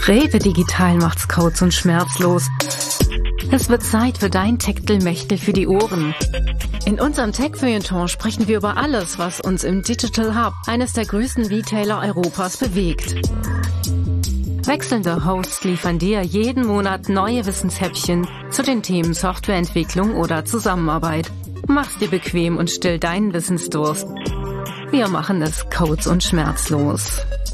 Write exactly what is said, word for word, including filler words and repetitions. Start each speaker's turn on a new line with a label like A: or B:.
A: Rewe Digital macht's kurz und schmerzlos. Es wird Zeit für dein Techtelmechtel für die Ohren. In unserem Tech-Feuilleton sprechen wir über alles, was uns im Digital Hub, eines der größten Retailer Europas, bewegt. Wechselnde Hosts liefern dir jeden Monat neue Wissenshäppchen zu den Themen Softwareentwicklung oder Zusammenarbeit. Mach's dir bequem und still deinen Wissensdurst. Wir machen es kurz und schmerzlos.